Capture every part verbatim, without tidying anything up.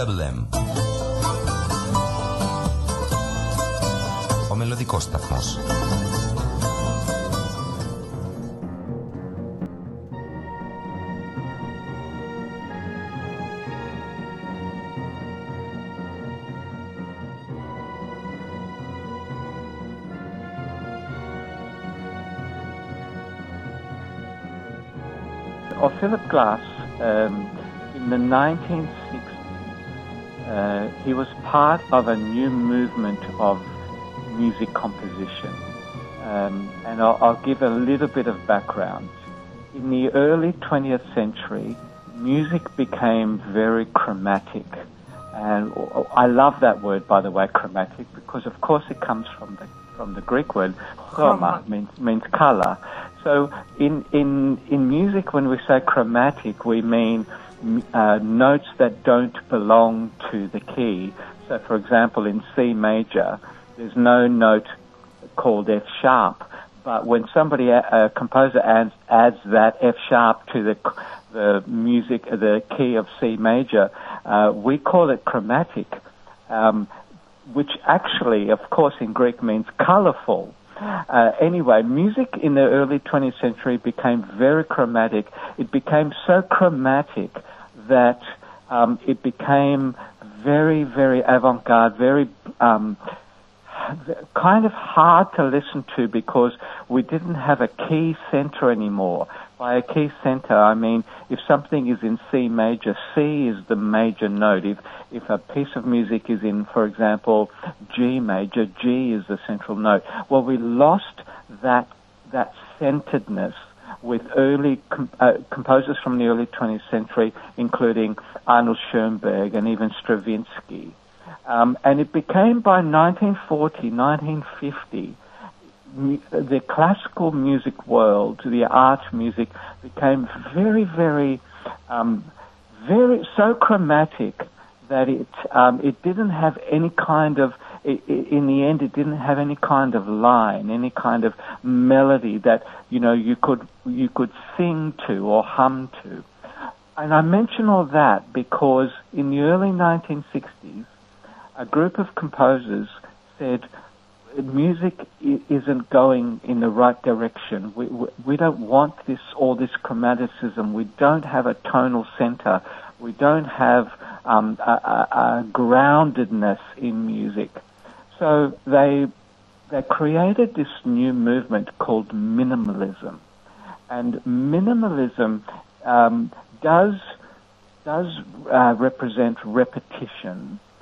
Double M. Ο μελωδικός σταθμός. Or Philip Glass, um, in the nineteen sixties, uh, he was part of a new movement of music composition. Um, and I'll, I'll give a little bit of background. In the early twentieth century, music became very chromatic. And I love that word, by the way, chromatic, because of course it comes from the from the Greek word chroma, means means color. So in in in music, when we say chromatic, we mean uh, notes that don't belong to the key. So, for example, in C major, there's no note called F sharp, but when somebody, a composer, adds, adds that F sharp to the the music, the key of C major, uh, we call it chromatic, um, which actually, of course, in Greek means colorful. Uh, anyway, music in the early twentieth century became very chromatic. It became so chromatic that um, it became very, very avant-garde, very um, kind of hard to listen to because we didn't have a key center anymore. By a key center, I mean if something is in C major, C is the major note. If if a piece of music is in, for example, G major, G is the central note. Well, we lost that that centeredness with early com- uh, composers from the early twentieth century, including Arnold Schoenberg and even Stravinsky. Um, and it became by nineteen forty, nineteen fifty, the classical music world, the art music, became very, very, um, very so chromatic that it um, it didn't have any kind of. It, it, in the end, it didn't have any kind of line, any kind of melody that you know you could you could sing to or hum to. And I mention all that because in the early nineteen sixties, a group of composers said, music isn't going in the right direction. We, we, we don't want this all this chromaticism. We don't have a tonal center. We don't have um, a, a, a groundedness in music. So they they created this new movement called minimalism, and minimalism um, does does uh, represent repetition.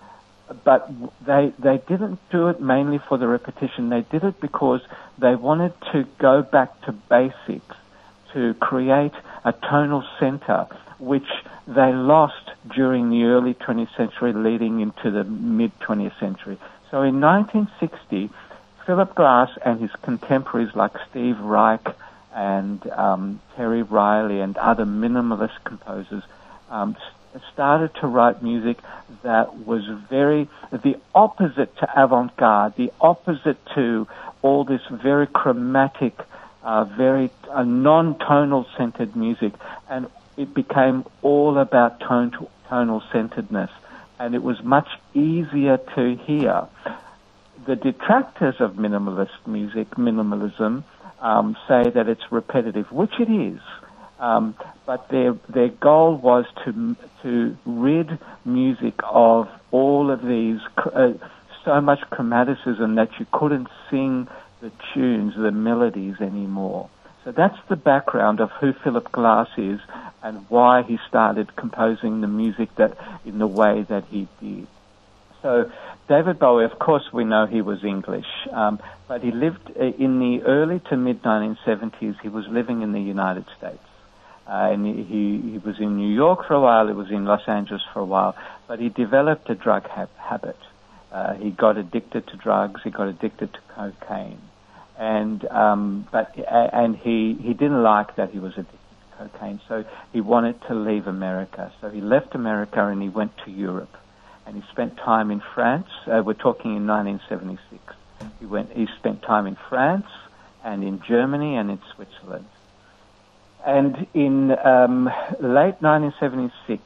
But they they didn't do it mainly for the repetition. They did it because they wanted to go back to basics, to create a tonal center, which they lost during the early twentieth century leading into the mid-twentieth century. So in nineteen sixty, Philip Glass and his contemporaries like Steve Reich and um, Terry Riley and other minimalist composers um, started to write music that was very, the opposite to avant-garde, the opposite to all this very chromatic, uh, very uh, non-tonal centered music. And it became all about tone tonal centeredness. And it was much easier to hear. The detractors of minimalist music, minimalism, um, say that it's repetitive, which it is. Um, but their their goal was to to rid music of all of these uh, so much chromaticism that you couldn't sing the tunes, the melodies anymore. So that's the background of who Philip Glass is and why he started composing the music that in the way that he did. So David Bowie, of course, we know he was English, um, but he lived uh, in the early to mid nineteen seventies. He was living in the United States. Uh, and he, he was in New York for a while, he was in Los Angeles for a while, but he developed a drug ha- habit. Uh, he got addicted to drugs, he got addicted to cocaine. And um, but and he, he didn't like that he was addicted to cocaine, so he wanted to leave America. So he left America and he went to Europe. And he spent time in France, uh, we're talking in nineteen seventy-six. He went. He spent time in France and in Germany and in Switzerland. And in um, late nineteen seventy-six,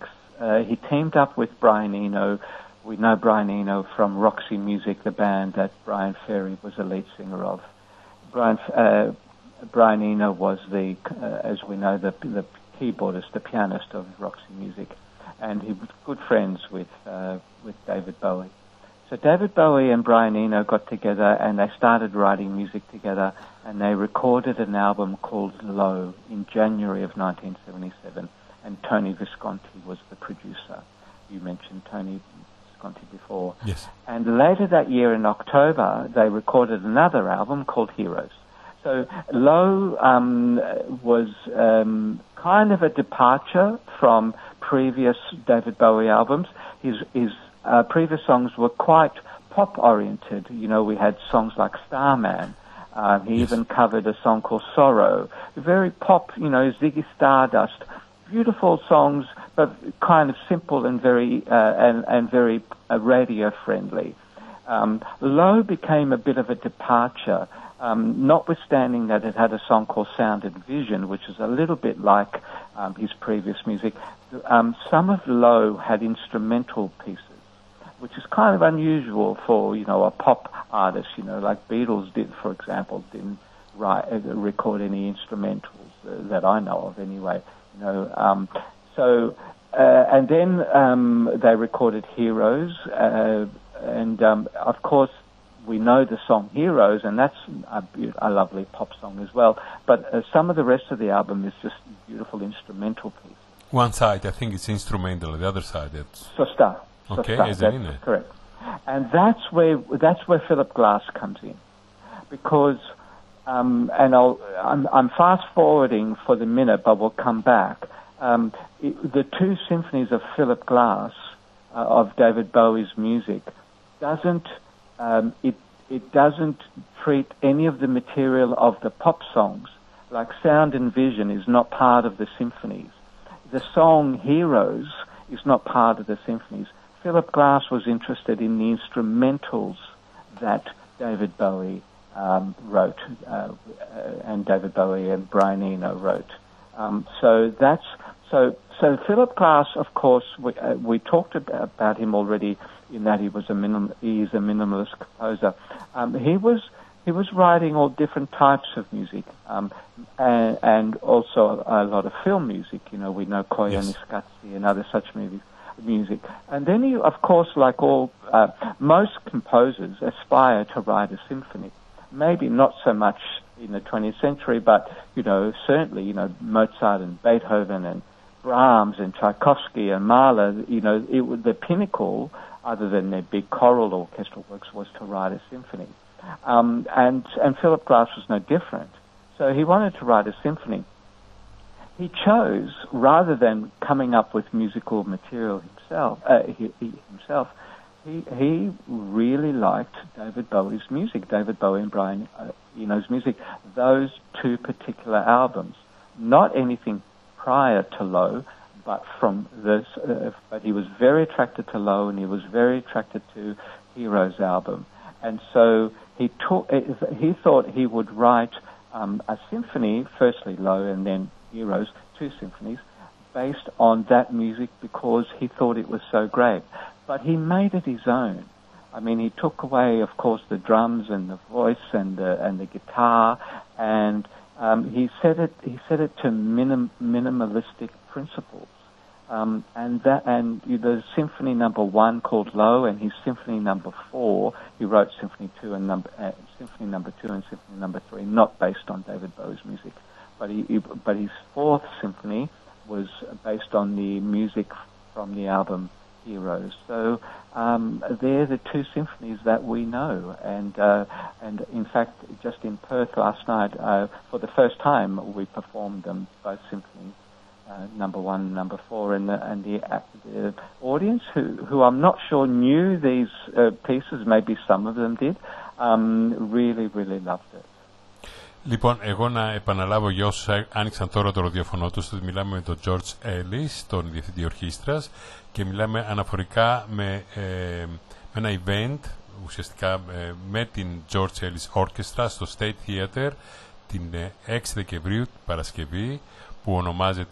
uh, he teamed up with Brian Eno. We know Brian Eno from Roxy Music, the band that Brian Ferry was the lead singer of. Brian uh, Brian Eno was the, uh, as we know, the, the keyboardist, the pianist of Roxy Music, and he was good friends with uh, with David Bowie. So David Bowie and Brian Eno got together and they started writing music together, and they recorded an album called Low in January of nineteen seventy-seven, and Tony Visconti was the producer. You mentioned Tony Visconti before. Yes. And later that year in October, they recorded another album called Heroes. So Low um, was um, kind of a departure from previous David Bowie albums. His, his uh, previous songs were quite pop-oriented. You know, we had songs like Starman. Uh, he yes. even covered a song called Sorrow. Very pop, you know, Ziggy Stardust. Beautiful songs, but kind of simple and very uh, and, and very uh, radio-friendly. Um, Low became a bit of a departure. Um, notwithstanding that it had a song called Sound and Vision, which is a little bit like um, his previous music, um, some of Low had instrumental pieces, which is kind of unusual for, you know, a pop artist, you know, like Beatles did, for example, didn't write, uh, record any instrumentals uh, that I know of anyway, you know. Um, so, uh, and then um, they recorded Heroes, uh, and um, of course, we know the song Heroes, and that's a, a lovely pop song as well. But uh, some of the rest of the album is just beautiful instrumental pieces. One side, I think it's instrumental. The other side, it's Sosta. Okay, Sosta, is that's in it? Correct. And that's where that's where Philip Glass comes in, because um, and I'll I'm, I'm fast forwarding for the minute, but we'll come back. Um, it, the two symphonies of Philip Glass uh, of David Bowie's music doesn't. Um, it it doesn't treat any of the material of the pop songs. Like Sound and Vision is not part of the symphonies. The song Heroes is not part of the symphonies. Philip Glass was interested in the instrumentals that David Bowie um, wrote, uh, and David Bowie and Brian Eno wrote. Um, so that's so. So Philip Glass, of course, we, uh, we talked about, about him already, in that he was a minim, he is a minimalist composer. Um, he was he was writing all different types of music, um, and, and also a, a lot of film music. You know, we know Koyaanisqatsi and other such movies, music. And then he, of course, like all uh, most composers, aspire to write a symphony. Maybe not so much in the twentieth century, but you know, certainly, you know, Mozart and Beethoven and Brahms and Tchaikovsky and Mahler. You know, it was the pinnacle, other than their big choral orchestral works, was to write a symphony. Um, and, and Philip Glass was no different. So he wanted to write a symphony. He chose, rather than coming up with musical material himself, uh, he, he himself, he, he really liked David Bowie's music, David Bowie and Brian uh, Eno's music, those two particular albums. Not anything prior to Low, but from this, uh, but he was very attracted to Low, and he was very attracted to Heroes album, and so he took. He thought he would write um, a symphony, firstly Low, and then Heroes, two symphonies, based on that music because he thought it was so great. But he made it his own. I mean, he took away, of course, the drums and the voice and the and the guitar, and um, he set it. He set it to minim, minimalistic principles. Um, and that, and you know, the Symphony Number One called Low, and his Symphony Number Four, he wrote Symphony Two and number uh, Symphony Number Two and Symphony Number Three, not based on David Bowie's music, but he, he but his fourth symphony was based on the music from the album Heroes. So um, they're the two symphonies that we know, and uh, and in fact, just in Perth last night, uh, for the first time, we performed them, both symphonies. Uh, number one and number four, and the, and the, uh, the audience, who, who I'm not sure knew these uh, pieces, maybe some of them did, um, really, really loved it. Λοιπόν, εγώ να επαναλάβω για όσους άνοιξαν τώρα το ραδιοφωνό τους, ότι μιλάμε με τον George Ellis, τον διευθυντή ορχήστρας, και μιλάμε αναφορικά με, ε, με ένα event, ουσιαστικά ε, με την George Ellis Orchestra στο State Theatre την έξι Δεκεμβρίου, Παρασκευή, που ονομάζεται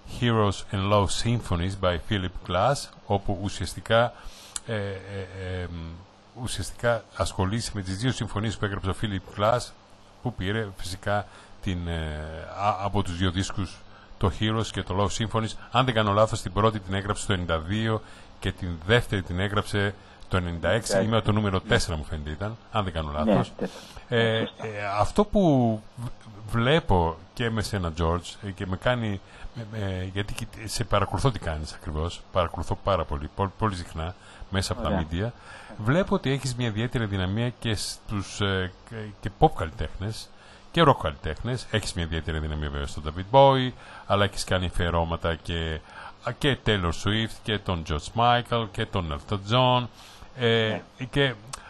Heroes and Low Symphonies by Philip Glass, όπου ουσιαστικά, ε, ε, ε, ουσιαστικά ασχολείσαι με τις δύο συμφωνίες που έγραψε ο Philip Glass, που πήρε φυσικά την, ε, α, από τους δύο δίσκους, το Heroes και το Low Symphonies. Αν δεν κάνω λάθος, την πρώτη την έγραψε το ενενήντα δύο και την δεύτερη την έγραψε το ενενήντα έξι, ή με το νούμερο τέσσερα μου φαίνεται ήταν, αν δεν κάνω λάθος. ε, ε, αυτό που βλέπω και με σένα, George, και με κάνει, ε, γιατί σε παρακολουθώ τι κάνεις ακριβώς, παρακολουθώ πάρα πολύ, πολύ, πολύ συχνά μέσα από Ωραία. τα media, βλέπω ότι έχεις μια ιδιαίτερη δυναμία και στους ε, και pop καλλιτέχνες και rock καλλιτέχνες. Έχεις μια ιδιαίτερη δυναμία βέβαια στον David Bowie, αλλά έχεις κάνει αφιερώματα και, και Taylor Swift και τον George Michael και τον Elton John. Ε, yeah. Και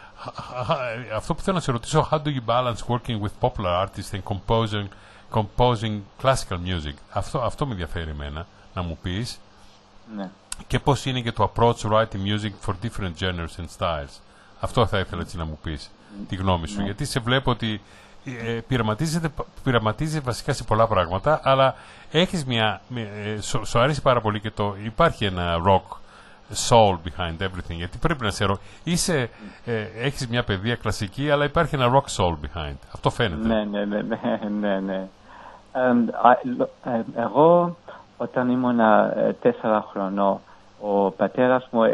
αυτό που θέλω να σε ρωτήσω, how do you balance working with popular artists and composing, composing classical music? Αυτό, αυτό με ενδιαφέρει εμένα να μου πεις. Yeah. Και πώς είναι και το approach writing music for different genres and styles. Αυτό θα ήθελα έτσι να μου πεις, mm. τη γνώμη σου. Yeah. Γιατί σε βλέπω ότι ε, πειραματίζεσαι βασικά σε πολλά πράγματα, αλλά έχεις μια, ε, σου, σου αρέσει πάρα πολύ και το, υπάρχει ένα rock soul behind everything, γιατί πρέπει να σε ρωτήσω, είσαι, ε, έχεις μια παιδεία κλασική, αλλά υπάρχει ένα rock soul behind. Αυτό φαίνεται. Ναι, ναι, ναι, ναι, ναι, ναι. Um, I, εγώ όταν ήμουν τέσσερα χρονών, ο πατέρας μου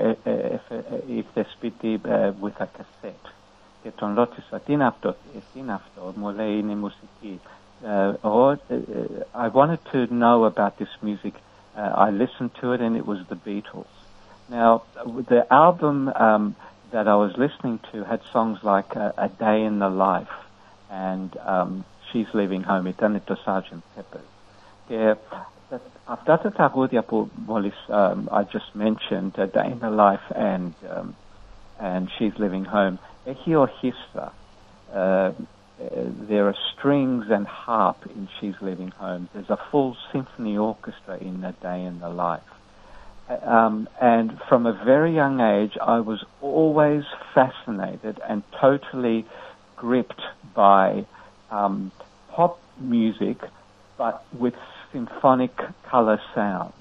ήρθε σπίτι with a cassette και τον ρώτησα τι είναι αυτό, τι είναι αυτό, μου λέει είναι μουσική. Uh, I wanted to know about this music. Uh, I listened to it and it was the Beatles. Now, the album um, that I was listening to had songs like uh, A Day in the Life and um, She's Leaving Home, ήταν το Sergeant Pepper. Και αυτά τα τραγούδια που μόλις um, I just mentioned, A Day in the Life and, um, and She's Leaving Home, έχει ορχήστρα. Uh, there are strings and harp in She's Leaving Home. There's a full symphony orchestra in A Day in the Life. Um, and from a very young age, I was always fascinated and totally gripped by um, pop music, but with symphonic color sound.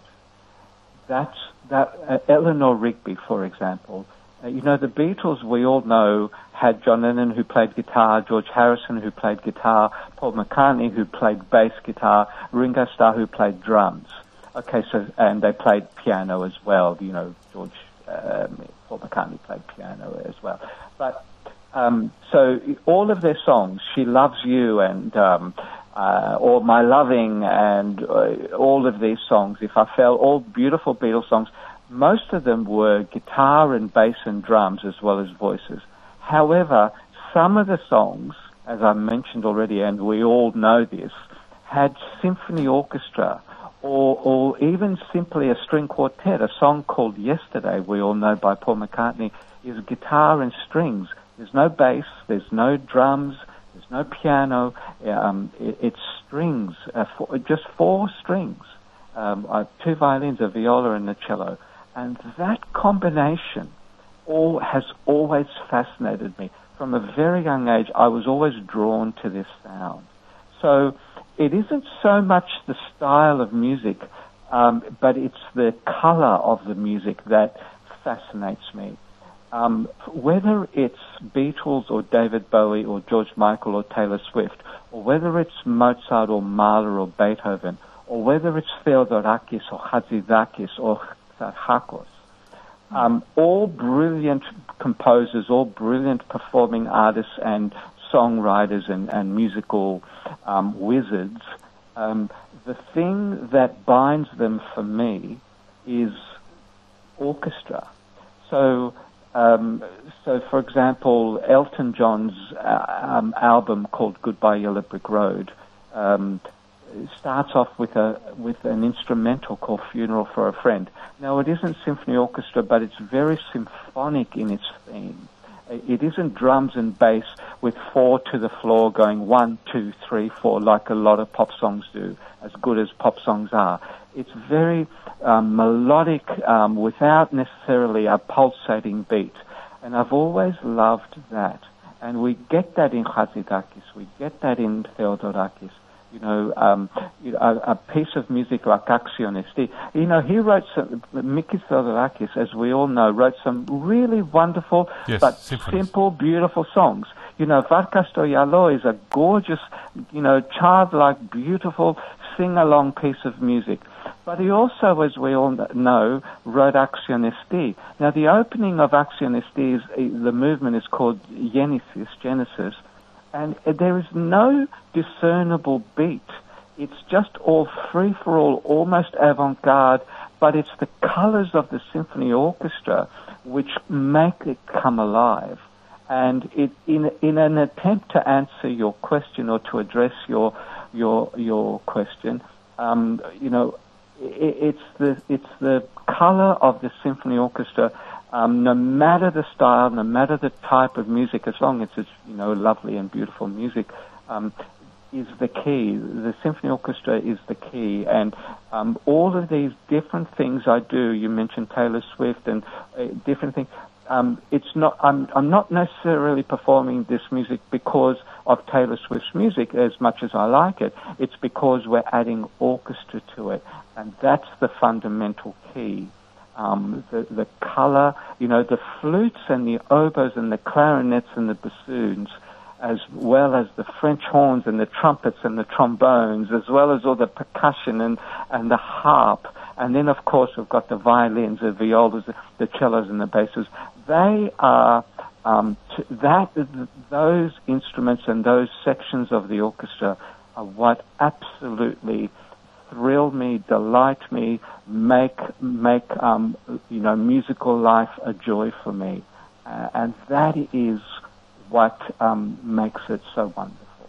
That's that. Uh, Eleanor Rigby, for example. Uh, you know, the Beatles, we all know, had John Lennon who played guitar, George Harrison who played guitar, Paul McCartney who played bass guitar, Ringo Starr who played drums. Okay, so, and they played piano as well, you know, George, um, Paul McCartney played piano as well. But, um, so all of their songs, She Loves You and, um, uh, or My Loving and uh, all of these songs, If I Fell, all beautiful Beatles songs, most of them were guitar and bass and drums as well as voices. However, some of the songs, as I mentioned already, and we all know this, had symphony orchestra, Or, or even simply a string quartet. A song called Yesterday, we all know by Paul McCartney, is guitar and strings. There's no bass, there's no drums, there's no piano. Um, it, it's strings, uh, four, just four strings, um, uh, two violins, a viola and a cello. And that combination all has always fascinated me. From a very young age, I was always drawn to this sound. So it isn't so much the style of music, um, but it's the color of the music that fascinates me. Um, whether it's Beatles or David Bowie or George Michael or Taylor Swift, or whether it's Mozart or Mahler or Beethoven, or whether it's Theodorakis or Hatzidakis or Tsarkakos, um, all brilliant composers, all brilliant performing artists and songwriters and, and musical um, wizards, um, the thing that binds them for me is orchestra. So, um, so for example, Elton John's uh, um, album called Goodbye Yellow Brick Road um, starts off with a with an instrumental called Funeral for a Friend. Now, it isn't symphony orchestra, but it's very symphonic in its theme. It isn't drums and bass with four to the floor going one, two, three, four, like a lot of pop songs do, as good as pop songs are. It's very um, melodic um, without necessarily a pulsating beat. And I've always loved that. And we get that in Hatzidakis, we get that in Theodorakis. You know, um, a, a piece of music like Axion S D. You know, he wrote some, Mikis Theodorakis, as we all know, wrote some really wonderful yes, but symphonies. simple, beautiful songs. You know, Varkas to Yalo is a gorgeous, you know, childlike, beautiful, sing-along piece of music. But he also, as we all know, wrote Axion S D. Now, the opening of Axion S D, is, the movement is called Genesis, Genesis, and there is no discernible beat. It's just all free-for-all, almost avant-garde, but it's the colors of the symphony orchestra which make it come alive. And it, in, in an attempt to answer your question or to address your your your question, um, you know, it, it's the it's the color of the symphony orchestra. Um, no matter the style, no matter the type of music, as long as it's, you know, lovely and beautiful music, um, is the key. The symphony orchestra is the key. And um, all of these different things I do, you mentioned Taylor Swift and uh, different things, um, it's not, I'm, I'm not necessarily performing this music because of Taylor Swift's music as much as I like it. It's because we're adding orchestra to it. And that's the fundamental key. Um, the, the color, you know, the flutes and the oboes and the clarinets and the bassoons, as well as the French horns and the trumpets and the trombones, as well as all the percussion and, and the harp. And then, of course, we've got the violins, the violas, the, the cellos and the basses. They are, um, t- that, those instruments and those sections of the orchestra are what absolutely thrill me, delight me, make make um, you know, musical life a joy for me, uh, and that is what um, makes it so wonderful.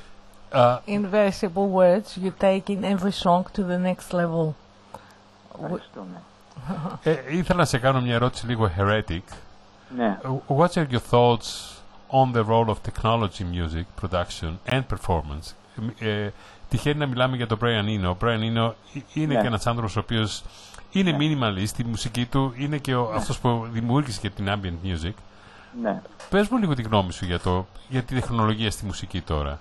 Uh, in very simple words, you're taking every song to the next level. ε, ήθελα να σε κάνω μια ερώτηση λίγο heretic. Ναι. What are your thoughts on the role of technology music production and performance? Ε, Τυχαίνει να μιλάμε για τον Brian Eno. Ο Brian Eno είναι ναι. και ένας άνθρωπος ο οποίος είναι ναι. minimalist, η μουσική του είναι και ο, ναι. αυτός που δημιούργησε και την ambient music. Ναι. Πες μου λίγο τη γνώμη σου για, το, για τη τεχνολογία στη μουσική τώρα.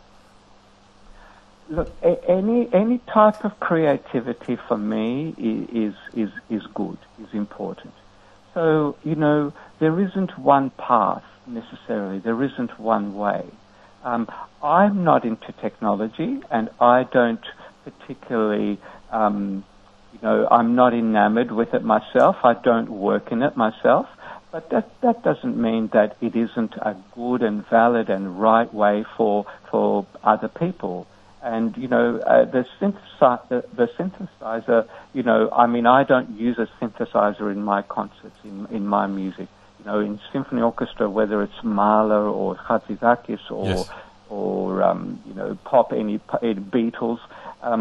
Look, any any type of creativity for me is is is good, is important. So, you know, there isn't one path necessarily. There isn't one way. Um, I'm not into technology, and I don't particularly, um, you know, I'm not enamored with it myself. I don't work in it myself, but that that doesn't mean that it isn't a good and valid and right way for for other people. And you know, uh, the, synthesi- the the synthesizer, you know, I mean, I don't use a synthesizer in my concerts, in in my music. You know, in symphony orchestra, whether it's Mahler or Hatzidakis or yes. or um, you know, pop, any, any Beatles, um,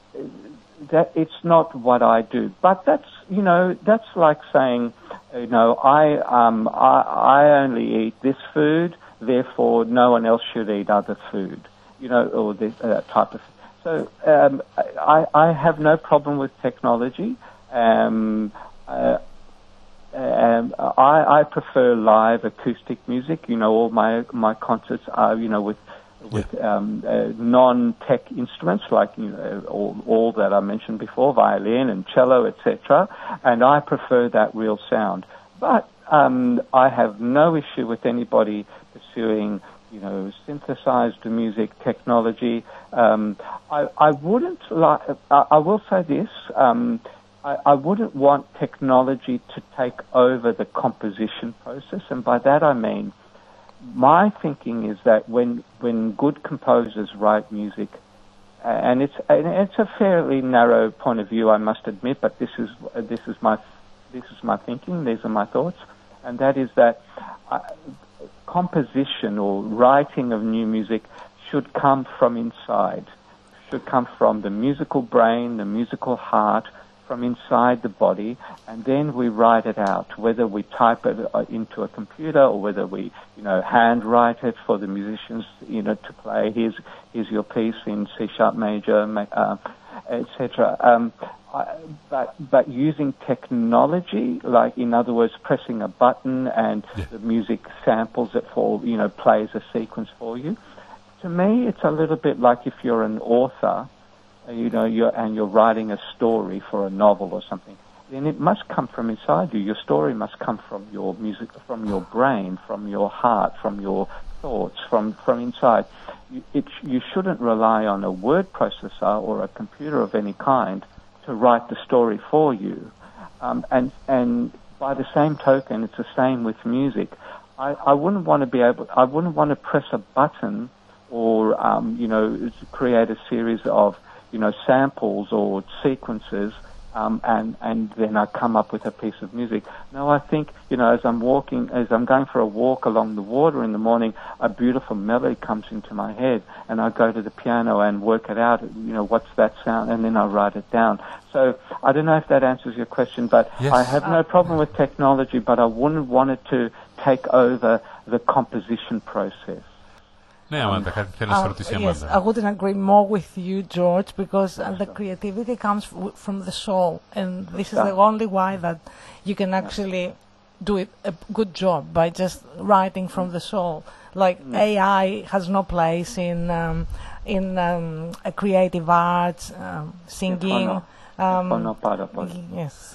that it's not what I do. But that's, you know, that's like saying, you know, I um I, I only eat this food, therefore no one else should eat other food, you know, or this uh, type of. So um, I I have no problem with technology. Um, uh, Um, I, I prefer live acoustic music. You know, all my my concerts are, you know, with with yeah. um, uh, non-tech instruments like, you know, all, all that I mentioned before, violin and cello, et cetera. And I prefer that real sound. But um, I have no issue with anybody pursuing, you know, synthesized music technology. Um, I, I wouldn't like. I, I will say this. Um, I, I wouldn't want technology to take over the composition process, and by that I mean, my thinking is that when when good composers write music, and it's and it's a fairly narrow point of view, I must admit, but this is this is my this is my thinking. These are my thoughts, and that is that uh, composition or writing of new music should come from inside, should come from the musical brain, the musical heart, from inside the body, and then we write it out, whether we type it into a computer or whether we, you know, handwrite it for the musicians, you know, to play. Here's here's your piece in C sharp major, uh, et cetera. Um, but but using technology, like in other words, pressing a button and yeah. the music samples it for, you know, plays a sequence for you. to me, it's a little bit like if you're an author, you know, you're, and you're writing a story for a novel or something, then it must come from inside you. Your story must come from your music, from your brain, from your heart, from your thoughts, from, from inside. You, it, you shouldn't rely on a word processor or a computer of any kind to write the story for you. Um, and, and by the same token, it's the same with music. I, I wouldn't want to be able, I wouldn't want to press a button or, um, you know, create a series of, you know, samples or sequences, um, and, and then I come up with a piece of music. No, I think, you know, as I'm walking, as I'm going for a walk along the water in the morning, a beautiful melody comes into my head, and I go to the piano and work it out, you know, what's that sound, and then I write it down. So I don't know if that answers your question, but yes. I have no problem with technology, but I wouldn't want it to take over the composition process. Ναι, Αμάντα, κάτι θέλεις να ρωτήσει, Αμάντα. Yes, I wouldn't agree more with you, George, because uh, the creativity comes f- from the soul, and this is the only way that you can actually do it a good job, by just writing from the soul. Like mm. A I has no place in um, in um, a creative arts, um, singing. Um, yes.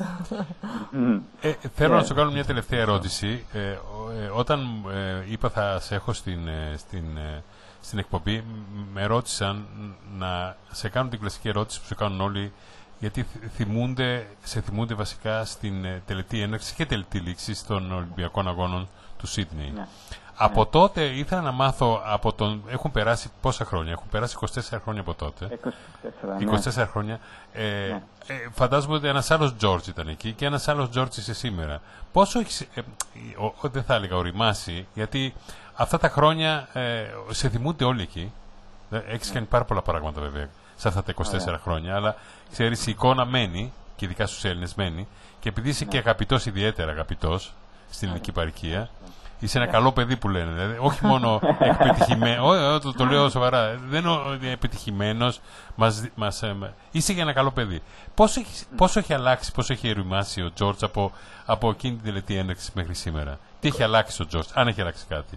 ε, θέλω yeah. να σου κάνω μια τελευταία ερώτηση. Ε, ε, όταν ε, είπα θα σε έχω στην, ε, στην, ε, στην εκπομπή, με ρώτησαν να σε κάνουν την κλασική ερώτηση που σε κάνουν όλοι, γιατί θυμούνται, σε θυμούνται βασικά στην ε, τελετή έναρξη και τελετή λήξη των Ολυμπιακών Αγώνων του Σίδνεϊ. Yeah. Από yeah. τότε ήθελα να μάθω, από τον, έχουν περάσει πόσα χρόνια, έχουν περάσει είκοσι τέσσερα χρόνια από τότε. είκοσι τέσσερα, είκοσι τέσσερα χρόνια. Ε, yeah. ε, φαντάζομαι ότι ένας άλλος George ήταν εκεί και ένας άλλος George είσαι σήμερα. Πόσο έχεις, ε, ο, ο, δεν θα έλεγα οριμάσει, γιατί αυτά τα χρόνια ε, σε θυμούνται όλοι εκεί. Έχεις yeah. κάνει πάρα πολλά πράγματα βέβαια σε αυτά τα είκοσι τέσσερα yeah. χρόνια, αλλά ξέρεις η εικόνα μένει, και ειδικά στους Έλληνες μένει, και επειδή είσαι yeah. και αγαπητός, ιδιαίτερα αγαπητός στην ελληνική yeah. παροικία, είσαι ένα yeah. καλό παιδί που λένε, δηλαδή, όχι μόνο επιτυχημένο, το, το λέω σοβαρά, δεν είναι επιτυχημένος, μας, μας, ε, είσαι και ένα καλό παιδί. Πόσο έχει, πόσο έχει αλλάξει, πόσο έχει ερημάσει ο George από, από εκείνη την τελετή έναρξη μέχρι σήμερα? Τι έχει αλλάξει ο George, αν έχει αλλάξει κάτι?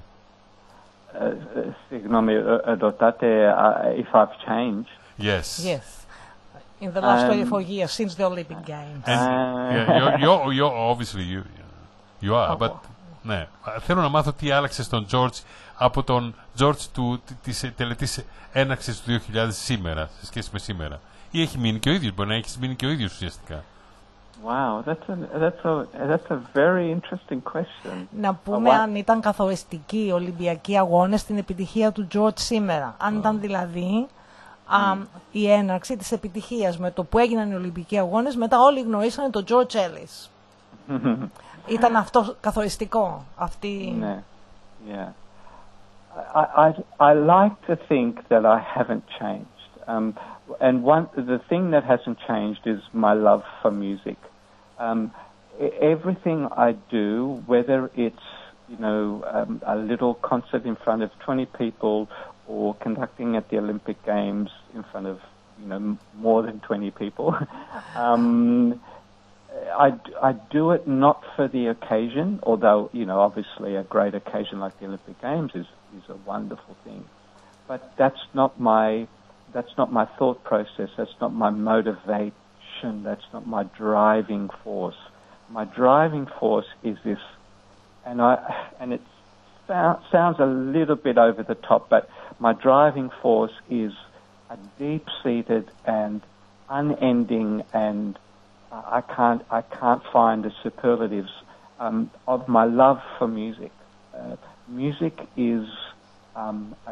Συγγνώμη, ρωτάτε if I've changed? Yes. Yes. In the last um, twenty-four years, since the Olympic Games. And, uh, yeah, you're, you're, you're obviously you, you are, oh. but ναι, θέλω να μάθω τι άλλαξε στον George από τον George του, της τελετής έναρξης του δύο χιλιάδες σήμερα, σε σχέση με σήμερα. Ή έχει μείνει και ο ίδιος, μπορεί να έχει μείνει και ο ίδιος ουσιαστικά. Wow, that's a, that's a, that's a very interesting question. Να πούμε oh, αν ήταν καθοριστικοί οι Ολυμπιακοί Αγώνες στην επιτυχία του George σήμερα. Αν oh. ήταν δηλαδή α, mm. η έναρξη της επιτυχίας με το που έγιναν οι Ολυμπιακοί Αγώνες, μετά όλοι γνωρίσανε τον George Ellis. Ήταν αυτό καθοριστικό, αυτή... Ναι, yeah. I, I, I like to think that I haven't changed. Um, and one, the thing that hasn't changed is my love for music. Um, everything I do, whether it's, you know, um, a little concert in front of twenty people or conducting at the Olympic Games in front of, you know, more than twenty people, um, I, I do it not for the occasion, although, you know, obviously a great occasion like the Olympic Games is, is a wonderful thing. But that's not my, that's not my thought process, that's not my motivation, that's not my driving force. My driving force is this, and I, and it sounds a little bit over the top, but my driving force is a deep-seated and unending, and I can't I can't find the superlatives um, of my love for music. Uh, music is um, a,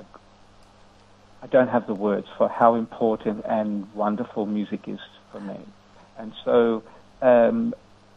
I don't have the words for how important and wonderful music is for me. And so, um,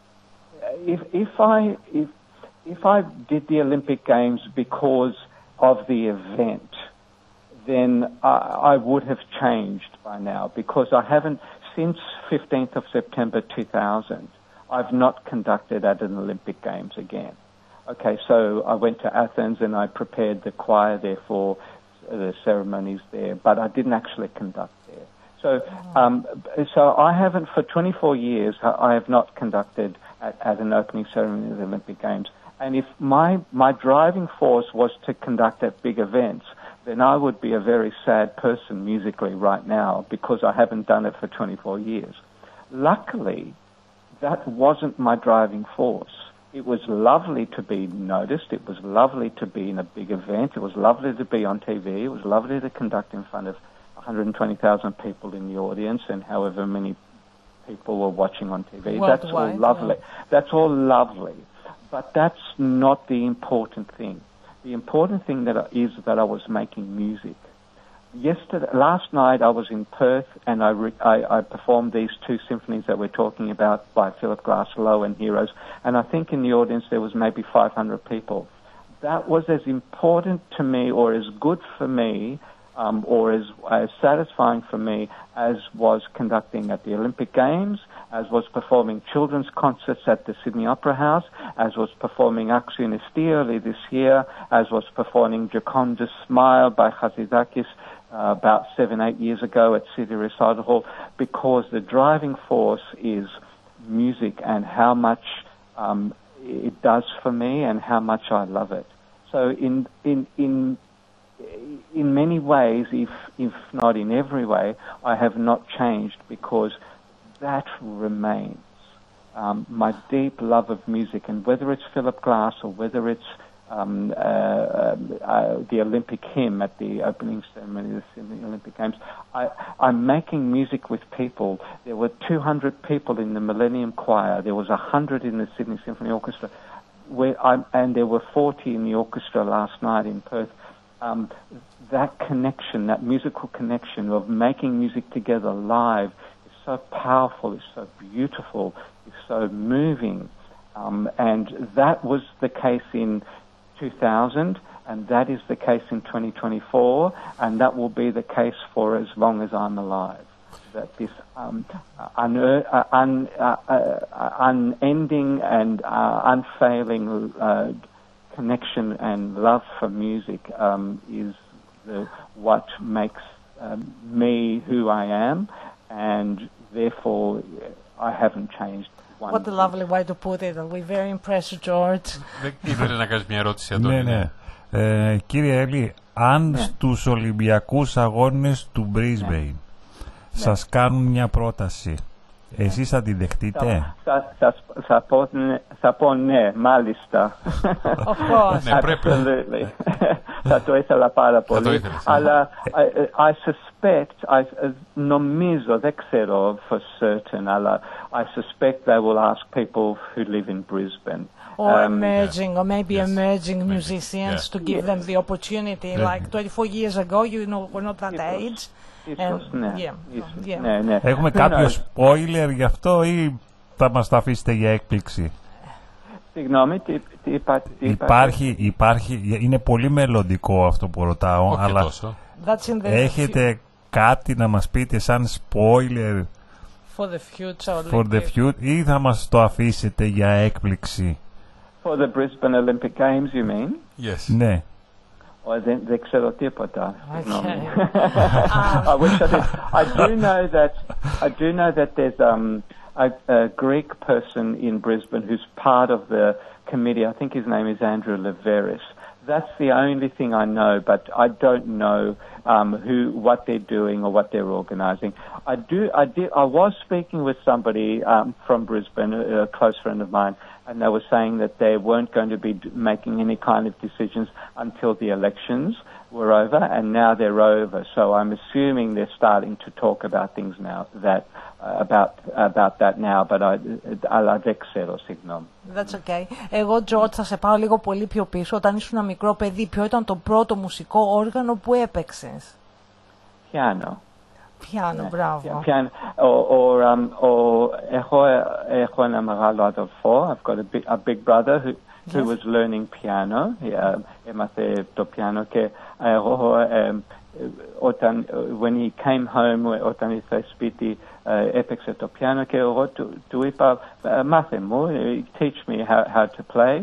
if if I if if I did the Olympic Games because of the event, then I, I would have changed by now, because I haven't. Since fifteenth of September two thousand, I've not conducted at an Olympic Games again. Okay, so I went to Athens and I prepared the choir there for the ceremonies there, but I didn't actually conduct there. So, um, so I haven't, for twenty-four years, I have not conducted at, at an opening ceremony of the Olympic Games. And if my, my driving force was to conduct at big events, then I would be a very sad person musically right now because I haven't done it for twenty-four years. Luckily, that wasn't my driving force. It was lovely to be noticed. It was lovely to be in a big event. It was lovely to be on T V. It was lovely to conduct in front of one hundred twenty thousand people in the audience and however many people were watching on T V. Worldwide, that's all lovely. Yeah. That's all lovely. But that's not the important thing. The important thing that is that I was making music. Yesterday, last night I was in Perth and I, re, I, I performed these two symphonies that we're talking about by Philip Glass, Low and Heroes, and I think in the audience there was maybe five hundred people. That was as important to me or as good for me um, or as, as satisfying for me as was conducting at the Olympic Games, as was performing children's concerts at the Sydney Opera House, as was performing Axion Estia early this year, as was performing Gioconda's Smile by Hatzidakis uh, about seven, eight years ago at City Recital Hall, because the driving force is music and how much um, it does for me and how much I love it. So in in in in many ways, if if not in every way, I have not changed because that remains. Um, my deep love of music, and whether it's Philip Glass or whether it's um, uh, uh, the Olympic hymn at the opening ceremony of the Olympic Games, I, I'm making music with people. There were two hundred people in the Millennium Choir. There was one hundred in the Sydney Symphony Orchestra, where I'm, and there were forty in the orchestra last night in Perth. Um, that connection, that musical connection of making music together live, so powerful, it's so beautiful, it's so moving. Um, and that was the case in two thousand, and that is the case in twenty twenty-four, and that will be the case for as long as I'm alive. That this um, un- uh, un- uh, uh, unending and uh, unfailing uh, connection and love for music um, is the, what makes um, me who I am, and therefore I haven't changed. One What a lovely way to put it. We're very impressed, George. Ήθελε να κάνεις μια ερώτηση, Αντώνη. Ναι, ναι. Ε, κύριε Έλλη, αν ναι. στους Ολυμπιακούς Αγώνες του Brisbane ναι. σας ναι. κάνουν μια πρόταση, ναι. εσείς θα τη δεχτείτε? Θα, θα, θα, πω, θα πω ναι, μάλιστα. Of course. Ναι, πρέπει. Θα το ήθελα πάρα πολύ. Αλλά I, I suspect, I, νομίζω, δεν ξέρω for certain, αλλά I suspect they will ask people who live in Brisbane. Or um, emerging, yeah. or maybe yes. emerging maybe. musicians yeah. to give yeah. them the opportunity. Yeah. Like twenty-four years ago, you know, we're not that it age. Was, and, was, ναι. yeah. Ίσως, yeah. ναι, ναι. Έχουμε κάποιο spoiler γι' αυτό ή θα μας το αφήσετε για έκπληξη? Συγγνώμη, τι, τι είπα, τι είπα. Υπάρχει, υπάρχει, είναι πολύ μελλοντικό αυτό που ρωτάω, όχι αλλά τόσο. έχετε κάτι να μας πείτε σαν spoiler for the future, for the future ή θα μας το αφήσετε για έκπληξη? For the Brisbane Olympic Games, you mean? Yes. Ναι. Oh, δεν, δεν ξέρω τίποτα. Okay. I wish I did. I do know that. I do know that there's um, a, a Greek person in Brisbane who's part of the committee. I think his name is Andrew Leveris. That's the only thing I know, but I don't know um, who, what they're doing or what they're organising. I do. I did. I was speaking with somebody um, from Brisbane, a, a close friend of mine, and they were saying that they weren't going to be d- making any kind of decisions until the elections were over, and now they're over. So I'm assuming they're starting to talk about things now that uh, about about that now. But I, αλλά δεν ξέρω, συγγνώμη. That's okay. Εγώ, George, θα σε πάω λίγο πολύ πιο πίσω. Όταν ήσουν ένα μικρό παιδί, ποιο ήταν το πρώτο μουσικό όργανο που έπαιξες? Πιάνο. Πιάνο, μπράβο. Πιάνο. Or, um, or, έχω, έχω ένα μεγάλο αδελφό. I've got a big, a big brother who, yes. who was learning piano. Yeah, έμαθε το πιάνο και εγώ, um, όταν, when he came home, όταν ήρθε σπίτι, uh, έπαιξε το πιάνο και εγώ του, του είπα, μάθε μου, teach me how, how to play.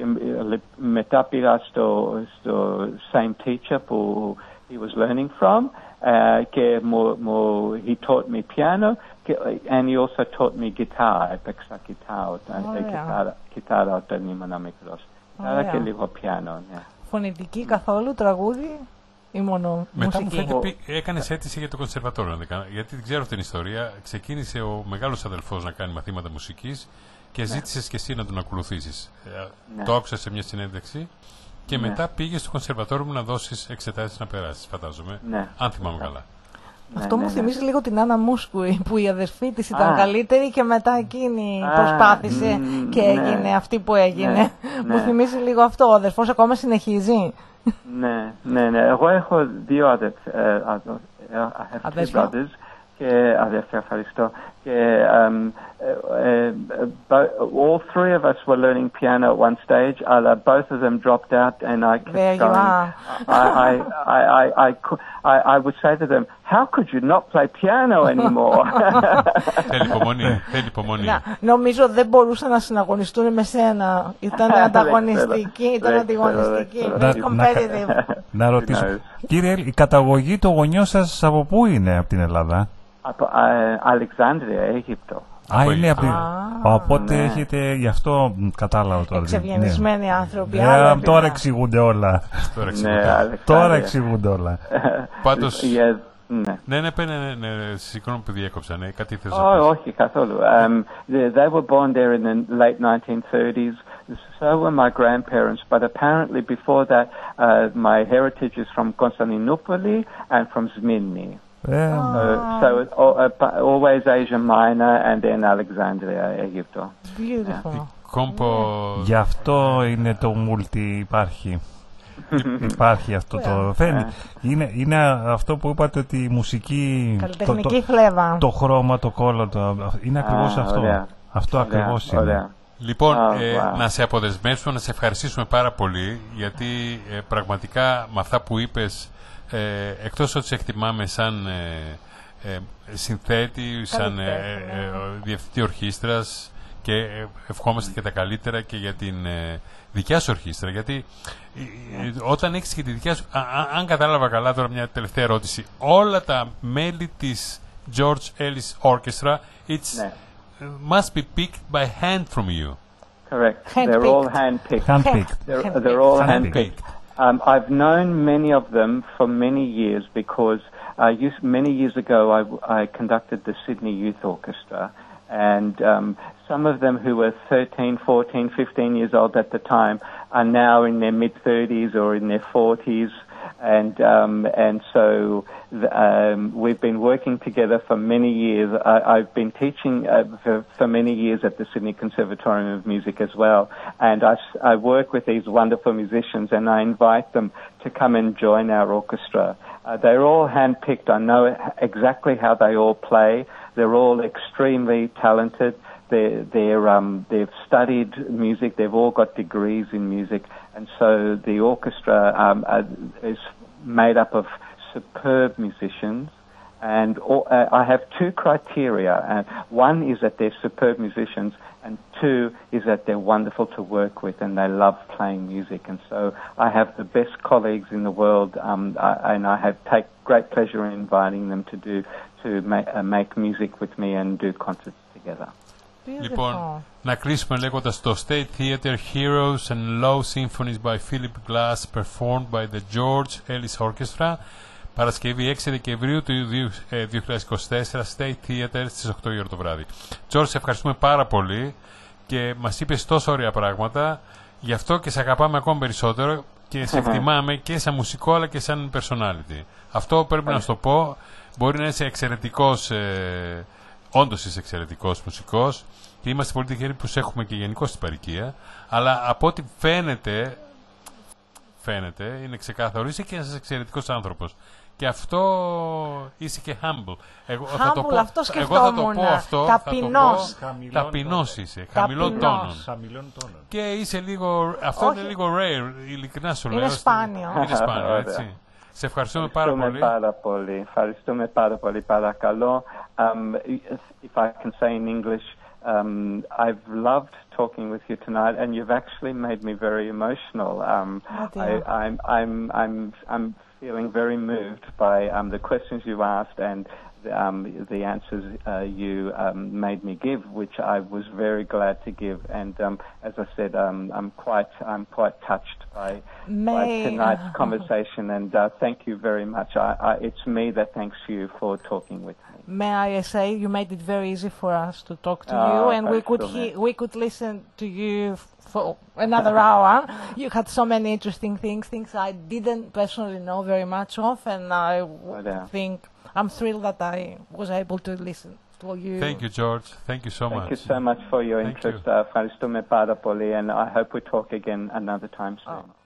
Μετά πήγα στο, στο same teacher που he was learning from. Uh, και μου, μου, he taught me piano and he also taught me guitar. Έπαιξα guitar, oh, yeah. guitar όταν ήμουν μικρός. Άρα και λίγο πιάνο, ναι. Φωνητική καθόλου, τραγούδι? ή μόνο Μετά μουσική? μου φαίνεται έκανες αίτηση για το κονσερβατόριο, γιατί δεν ξέρω αυτή την ιστορία. Ξεκίνησε ο μεγάλος αδελφός να κάνει μαθήματα μουσικής και ναι. ζήτησες και εσύ να τον ακολουθήσεις. Ναι. Το άκουσα σε μια συνέντευξη και ναι. μετά πήγες στο κονσερβατόριο μου να δώσεις εξετάσεις να περάσεις, φαντάζομαι. Ναι. Αν θυμάμαι ναι. καλά. Αυτό ναι, μου ναι, θυμίζει ναι. λίγο την Άννα Μούσκουη, που η αδερφή της ήταν Α. καλύτερη και μετά εκείνη Α. προσπάθησε mm, και έγινε ναι. αυτή που έγινε. Ναι, μου ναι. θυμίζει λίγο αυτό. Ο αδερφός ακόμα συνεχίζει. Ναι, ναι, ναι. Εγώ έχω δύο αδερφές και αδερφές, ευχαριστώ. Και um, uh, uh, all three of us were learning piano at one stage, αλλά both of them dropped out, and I kept there going. You are. I, I, I, I, I, I, I would say to them, "How could you not play piano anymore?" Θέλει υπομονή, θέλει υπομονή. Νομίζω δεν μπορούσαν να συναγωνιστούν με σένα. Ήταν ανταγωνιστική, ήταν ανταγωνιστική. Να ρωτήσω, κύριε, η καταγωγή των γονιών σας από πού είναι, από την Ελλάδα? Από Αλεξάνδρεια, Αίγυπτο. Α, είναι από την... Οπότε ναι. έχετε, γι' αυτό κατάλαβα τώρα. Εξευγενισμένοι ναι. άνθρωποι. Ναι, τώρα εξηγούνται όλα. Τώρα εξηγούνται όλα. Πάντως... Yeah. Ναι, ναι, ναι, ναι, ναι, συγγνώμη που διέκοψα, ναι, κάτι θες να πεις. Όχι, καθόλου. Um, they, they were born there in the late nineteen thirties, so were my grandparents, but apparently before that uh, my heritage is from Constantinople and from Smyrna. Yeah. So, so it, uh, always Asia Minor and then Alexandria, Αίγυπτο. Beautiful. Yeah. Γι' αυτό είναι το multi υπάρχει. Υπάρχει αυτό το φαίνεται. Είναι, είναι αυτό που είπατε, ότι η μουσική, καλλιτεχνική φλέβα, το, το χρώμα, το κόλλο, το, είναι ακριβώς ah, αυτό. Ωραία. Αυτό ωραία, ακριβώς ωραία. είναι. Λοιπόν, oh, ε, wow. να σε αποδεσμεύσουμε, να σε ευχαριστήσουμε πάρα πολύ, γιατί ε, πραγματικά με αυτά που είπες, ε, εκτός ότι σε εκτιμάμε σαν ε, ε, συνθέτη, σαν ε, ε, ε, διευθυντή ορχήστρας, και ευχόμαστε και τα καλύτερα και για την ε, δικιά σου ορχήστρα, γιατί ε, όταν έχεις και τη δικιά σου, α, α, αν κατάλαβα καλά τώρα, μια τελευταία ερώτηση, όλα τα μέλη της George Ellis Orchestra, it's ναι. must be picked by hand from you. Correct. Hand they're picked. all hand-picked. Hand-picked. They're, hand they're all hand-picked. hand-picked. Um, I've known many of them for many years because uh, used, many years ago I, I conducted the Sydney Youth Orchestra, and um, some of them who were thirteen, fourteen, fifteen years old at the time are now in their mid-thirties or in their forties. And um, and so um, we've been working together for many years. I, I've been teaching uh, for, for many years at the Sydney Conservatorium of Music as well. And I, I work with these wonderful musicians, and I invite them to come and join our orchestra. Uh, they're all handpicked. I know exactly how they all play. They're all extremely talented. They're, they're, um, they've studied music. They've all got degrees in music. And so the orchestra um, uh, is made up of superb musicians. And all, uh, I have two criteria. Uh, one is that they're superb musicians, and two is that they're wonderful to work with and they love playing music. And so I have the best colleagues in the world, um, I, and I have take great pleasure in inviting them to do to make, uh, make music with me and do concerts together. Λοιπόν, να κλείσουμε λέγοντας το State Theatre Heroes and Low Symphonies by Philip Glass performed by the George Ellis Orchestra, Παρασκευή έξι Δεκεμβρίου του δύο χιλιάδες είκοσι τέσσερα, State Theatre στις οκτώ η ώρα το βράδυ. George, σε ευχαριστούμε πάρα πολύ και μας είπες τόσο ωραία πράγματα, γι' αυτό και σε αγαπάμε ακόμα περισσότερο και σε εκτιμάμε και σαν μουσικό αλλά και σαν personality. Αυτό πρέπει να σου το πω, μπορεί να είσαι εξαιρετικός, ε, όντως είσαι εξαιρετικός μουσικός και είμαστε πολύ τυχεροί που σε έχουμε και γενικώς στην παροικία, αλλά από ό,τι φαίνεται, φαίνεται, είναι ξεκάθαρο, είσαι και ένας εξαιρετικός άνθρωπος. Και αυτό είσαι και humble. Εγώ humble, θα το πω, αυτό εγώ θα το πω αυτό. Ταπεινός. Ταπεινός είσαι. Χαμηλών τόνων. τόνων. Και είσαι λίγο. Αυτό όχι, είναι λίγο rare. Ειλικρινά σου λέω. Είναι σπάνιο. Είναι σπάνιο, έτσι. Σε ευχαριστούμε πάρα πολύ. πάρα πολύ. Ευχαριστούμε πάρα πολύ. Παρακαλώ. Um, if I can say in English, um, I've loved talking with you tonight, and you've actually made me very emotional. Um, oh, I, I'm, I'm, I'm, I'm feeling very moved by um, the questions you asked and the, um, the answers uh, you um, made me give, which I was very glad to give. And um, as I said, um, I'm quite I'm quite touched by, by tonight's uh, conversation. And uh, thank you very much. I, I, it's me that thanks you for talking with me. May I say you made it very easy for us to talk to oh, you, and we could he- we could listen to you for another hour. You had so many interesting things, things I didn't personally know very much of, and I but, uh, think I'm thrilled that I was able to listen to you. Thank you, George. Thank you so Thank much. Thank you so much for your Thank interest. You. Ευχαριστούμε πάρα πολύ, and I hope we talk again another time soon. Oh.